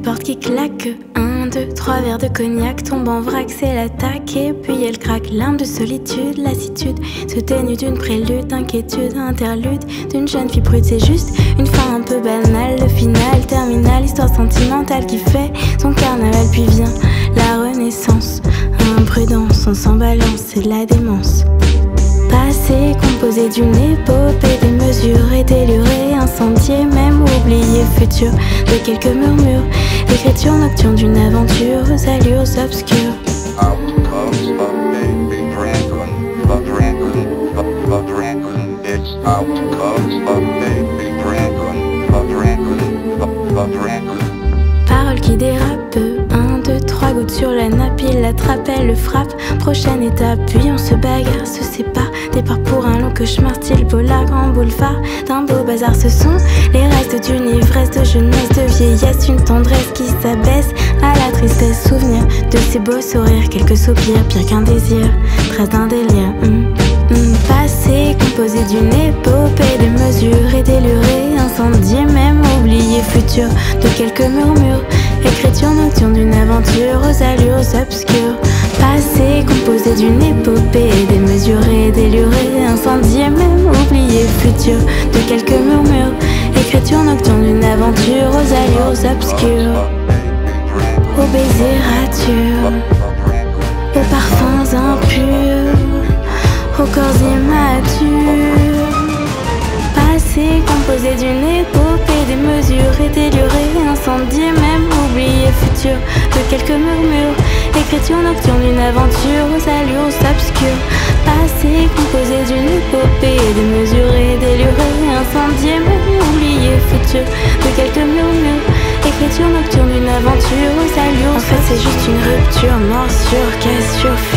porte qui claque. 1, 2, 3 verres de cognac tombent en vrac, c'est l'attaque. Et puis elle craque, larmes de solitude, lassitude se ténue d'une prélude, inquiétude, interlude d'une jeune fille prude. C'est juste une fin un peu banale, le final terminal, histoire sentimentale qui fait son carnaval. Puis vient la renaissance, imprudence, on s'en balance, c'est de la démence. Passé composé d'une épopée démesurée, délurée, incendiée, même oubliée, futur de quelques murmures, écriture nocturne d'une aventure aux allures obscures. Paroles qui dérapent, 1, 2, 3 gouttes sur la nappe, il l'attrape, elle le frappe. Prochaine étape, puis on se bagarre, se sépare. Départ pour un long cauchemar, style polar, grand boulevard d'un beau bazar. Ce sont les restes d'une ivresse, de jeunesse, de vieillesse, une tendresse qui s'abaisse à la tristesse. Souvenir de ces beaux sourires, quelques soupirs, pire qu'un désir, trace d'un délire. Passé composé d'une épopée démesurée, délurée, incendiée, même oubliée, futur de quelques murmures, écriture nocturne d'une aventure aux allures obscures. Passé composé d'une épopée démesurée, délurée, incendiée, même oubliée, futur de quelques murmures, écriture nocturne d'une aventure aux allures obscures. Aux baisers ratures, aux parfums impurs, aux corps immatures. Passé composé d'une épopée démesurée, délurée, incendiée, même oubliée, futur de quelques murmures, écriture nocturne d'une aventure aux allures obscures. Passé composé d'une épopée démesurée, délurée, incendiée, même oubliée, futur de quelques murmures, écriture nocturne d'une aventure aux allures. En fait c'est juste une rupture, morsure, cassure,